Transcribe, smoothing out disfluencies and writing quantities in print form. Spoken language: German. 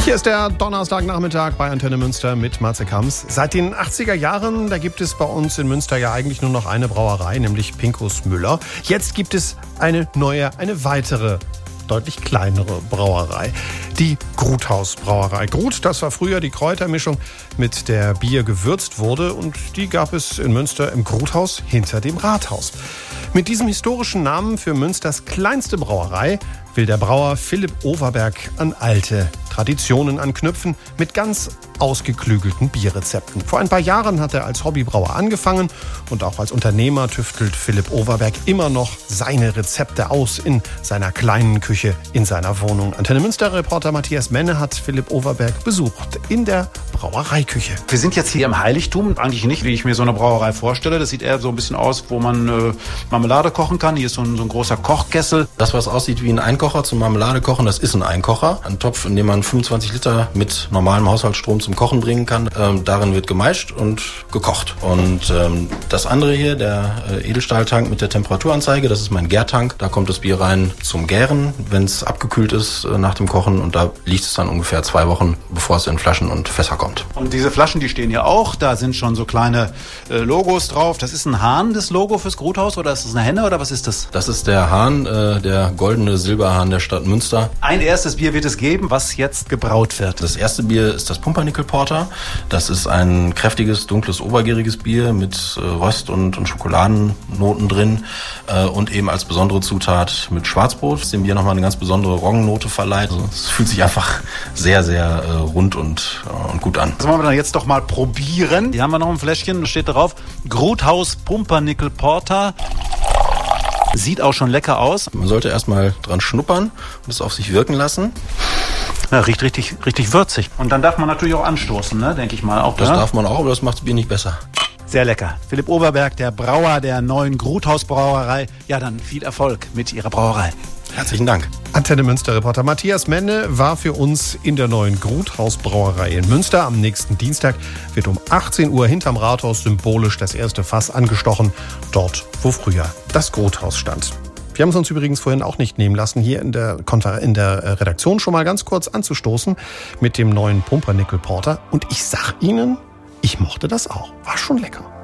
Hier ist der Donnerstagnachmittag bei Antenne Münster mit Matze Kamps. Seit den 80er Jahren, da gibt es bei uns in Münster ja eigentlich nur noch eine Brauerei, nämlich Pinkus Müller. Jetzt gibt es eine neue, eine weitere, deutlich kleinere Brauerei. Die Gruthaus Brauerei. Grut, das war früher die Kräutermischung, mit der Bier gewürzt wurde. Und die gab es in Münster im Gruthaus hinter dem Rathaus. Mit diesem historischen Namen für Münsters kleinste Brauerei will der Brauer Philipp Overberg an alte Traditionen anknüpfen mit ganz ausgeklügelten Bierrezepten. Vor ein paar Jahren hat er als Hobbybrauer angefangen und auch als Unternehmer tüftelt Philipp Overberg immer noch seine Rezepte aus in seiner kleinen Küche in seiner Wohnung. Antenne Münster-Reporter Matthias Menne hat Philipp Overberg besucht in der Brauereiküche. Wir sind jetzt hier im Heiligtum, eigentlich nicht, wie ich mir so eine Brauerei vorstelle. Das sieht eher so ein bisschen aus, wo man Marmelade kochen kann. Hier ist so ein großer Kochkessel. Das, was aussieht wie ein Einkocher zum Marmelade kochen, das ist ein Einkocher. Ein Topf, in dem man 25 Liter mit normalem Haushaltsstrom zum Kochen bringen kann. Darin wird gemeischt und gekocht. Und das andere hier, der Edelstahltank mit der Temperaturanzeige, das ist mein Gärtank. Da kommt das Bier rein zum Gären, wenn es abgekühlt ist nach dem Kochen. Und da liegt es dann ungefähr 2 Wochen, bevor es in Flaschen und Fässer kommt. Und diese Flaschen, die stehen hier auch. Da sind schon so kleine Logos drauf. Das ist ein Hahn, das Logo fürs Gruthaus, oder ist das eine Henne, oder was ist das? Das ist der Hahn, der goldene Silberhahn der Stadt Münster. Ein erstes Bier wird es geben, was jetzt gebraut wird. Das erste Bier ist das Pumpernickel Porter. Das ist ein kräftiges, dunkles, obergäriges Bier mit Röst- und Schokoladennoten drin und eben als besondere Zutat mit Schwarzbrot, das dem Bier nochmal eine ganz besondere Roggennote verleiht. Also es fühlt sich einfach sehr, sehr rund und gut an. Das wollen wir dann jetzt doch mal probieren. Hier haben wir noch ein Fläschchen, da steht drauf Gruthaus Pumpernickel Porter. Sieht auch schon lecker aus. Man sollte erstmal dran schnuppern und es auf sich wirken lassen. Ja, riecht richtig würzig. Und dann darf man natürlich auch anstoßen, ne? Denke ich mal. Auch, das darf man auch, aber das macht das Bier nicht besser. Sehr lecker. Philipp Overberg, der Brauer der neuen Gruthaus Brauerei. Ja, dann viel Erfolg mit Ihrer Brauerei. Herzlichen Dank. Antenne Münster-Reporter Matthias Menne war für uns in der neuen Gruthaus Brauerei in Münster. Am nächsten Dienstag wird um 18 Uhr hinterm Rathaus symbolisch das erste Fass angestochen. Dort, wo früher das Gruthaus stand. Wir haben es uns übrigens vorhin auch nicht nehmen lassen, hier in der Redaktion schon mal ganz kurz anzustoßen mit dem neuen Pumpernickel Porter. Und ich sag Ihnen, ich mochte das auch. War schon lecker.